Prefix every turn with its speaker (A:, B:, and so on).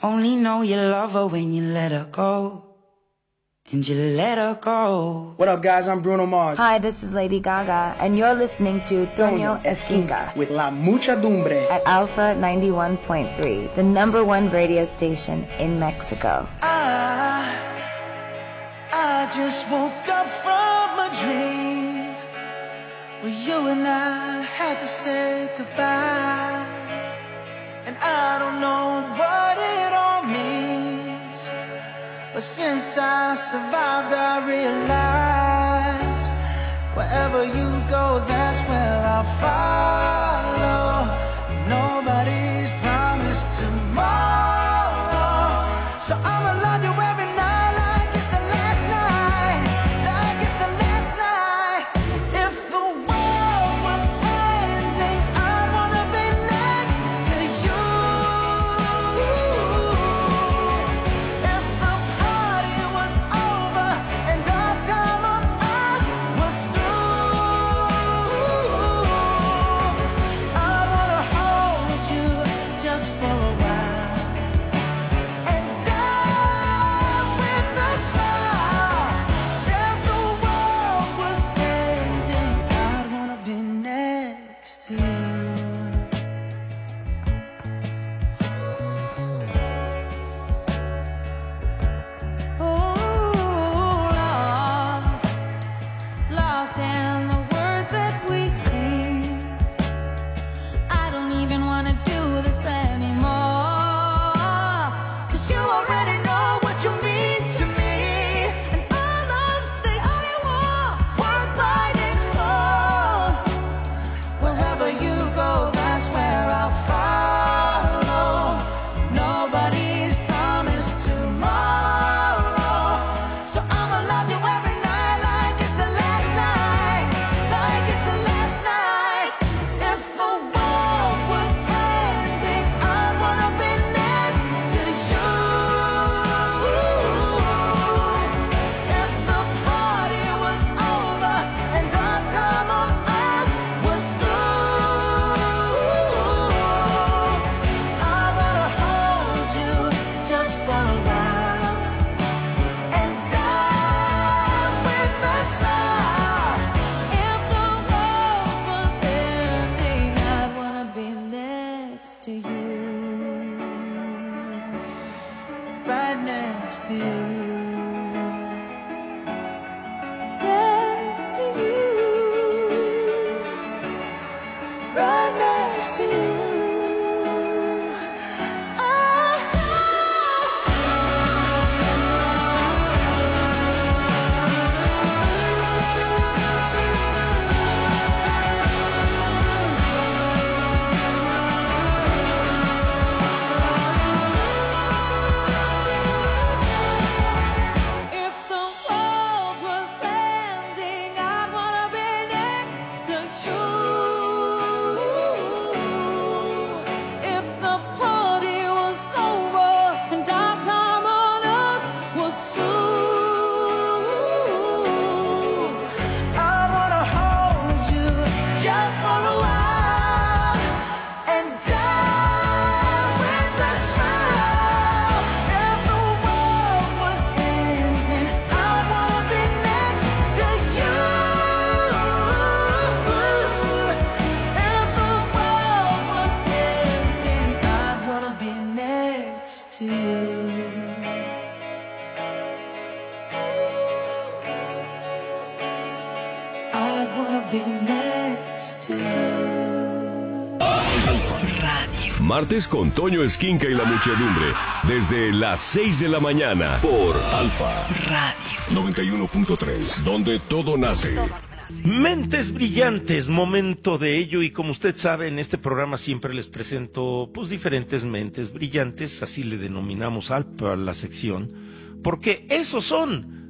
A: only know you love her when you let her go. And you let her go.
B: What up, guys? I'm Bruno Mars.
C: Hi, this is Lady Gaga, and you're listening to Toño Esquinca
B: with La Muchedumbre
C: at Alpha 91.3, the #1 radio station in Mexico.
D: I just woke up from a dream where you and I had to say goodbye, and I don't know what it all means, but since I survived I realized wherever you go, that's where I'll follow. Nobody's promised tomorrow, so I'ma love you every night like it's the last night, like it's the last night. If the world was ending, I wanna be next to you. If the party was over and our time on earth was through, I wanna hold you just for a while and dance with a smile. If the world was ending, I'd wanna be next to you. Lost in the words that we sing. I don't even wanna do this anymore, 'cause you already know what you mean to me, and all of the only war worth fighting for. Wherever you go, that's where I'll follow. Nobody's promised tomorrow, so I'ma love you every night like it's the last night, like it's the last night. If the world was ending, I wanna be next to you. If the party was over and our time on earth was through, I wanna hold you just for a while and dance with a smile. If the world was ending, I'd wanna be next to you, right next to you, next to you, right next to you. If the world was ending, I'd wanna be next to you. If the party was over and our time on earth was through, I wanna hold you just for a while and dance with a smile. If the world was ending, I wanna be next to you. If the world was ending, I'd wanna be next to you. I'd wanna be next to you.
E: Martes con Toño Esquinca y la Muchedumbre, desde las 6 de la mañana, por Alfa Radio 91.3, donde todo nace.
F: Mentes brillantes, momento de ello, y como usted sabe, en este programa siempre les presento pues diferentes mentes brillantes, así le denominamos a la sección, porque esos son